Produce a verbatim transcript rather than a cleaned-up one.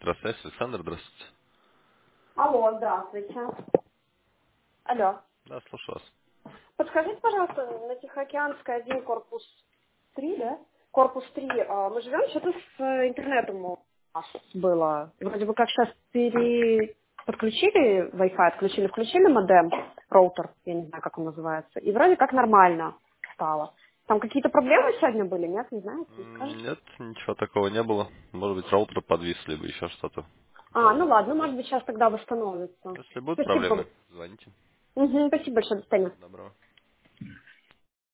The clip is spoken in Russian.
Электросвязь, Александр, здравствуйте. Алло, здравствуйте. Алло. Да, слушаю вас. Подскажите, пожалуйста, на Тихоокеанской один, корпус три, да? Корпус три. а, Мы живем, что-то с э, интернетом у нас было. И вроде бы как сейчас пере... подключили Wi-Fi, отключили, включили модем, роутер, я не знаю, как он называется. И вроде как нормально стало. Там какие-то проблемы сегодня были, нет? Не знаете, не М, скажете? Нет, ничего такого не было. Может быть, роутер подвис, либо еще что-то. А, ну ладно, ну, может быть, сейчас тогда восстановится. Если будут Спасибо. проблемы, звоните. Мгм, спасибо большое, до свидания. Доброго.